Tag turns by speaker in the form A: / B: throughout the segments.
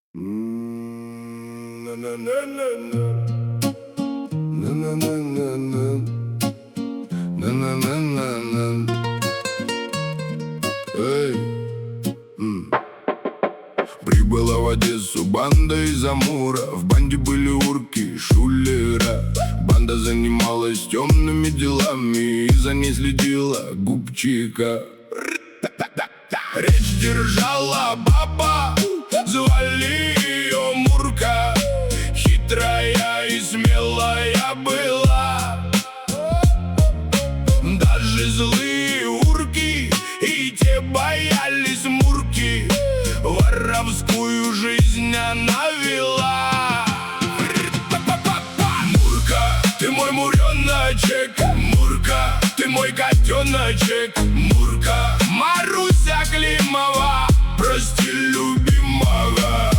A: На-на-на-на-на. На-на-на-на-на. На-на-на-на-на. Эй. Прибыла в Одессу банда из Амура. В банде были урки и шулера. Банда занималась темными делами, и за ней следила губчика. Речь держала баба, звали ее Мурка. Хитрая и смелая была. Даже злые урки и те боялись Мурки. Воровскую жизнь она вела. Мурка, ты мой муреночек. Мурка, ты мой котеночек. Мурка, Маруся Климова, прости любимого.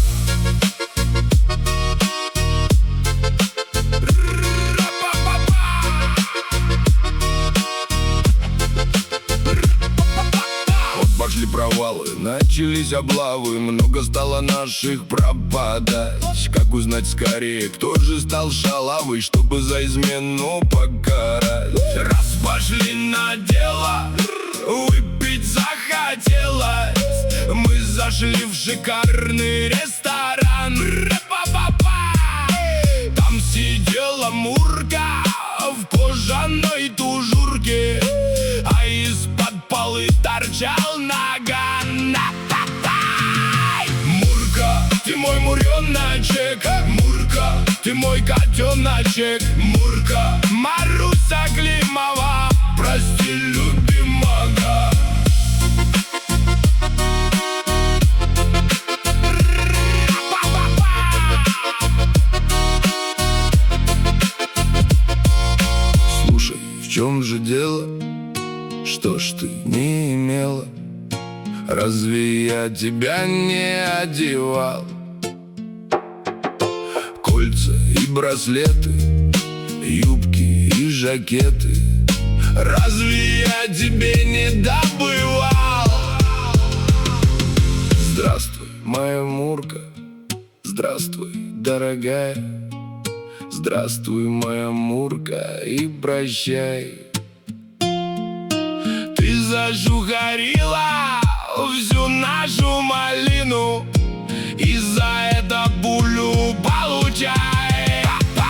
A: Пошли провалы, начались облавы, много стало наших пропадать. Как узнать скорее, кто же стал шалавой, чтобы за измену покарать? Раз пошли на дело, выпить захотелось, мы зашли в шикарный ресторан. Там сидела Мурка в кожаной тужурке, а из-под полы торчал наган. Мурка, ты мой муреночек. Мурка, ты мой котеночек. Мурка, Маруся Климова, прости любимого. Слушай, в чем же дело? Что ж ты не имела? Разве я тебя не одевал? Кольца и браслеты, юбки и жакеты, разве я тебе не добывал? Здравствуй, моя Мурка. Здравствуй, дорогая. Здравствуй, моя Мурка, и прощай. Ты зажугарила всю нашу малину, и за это пулю получай.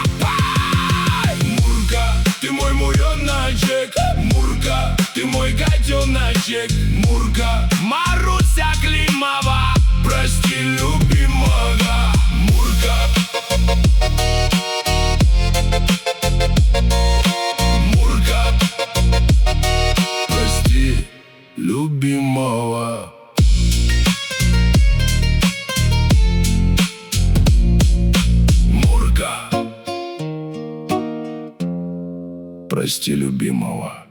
A: Мурка, ты мой муреночек. Мурка, ты мой котеночек. Мурка, Маруся Климова, прости любимого. Мурка, Мурка, прости любимого. Мурка, прости любимого.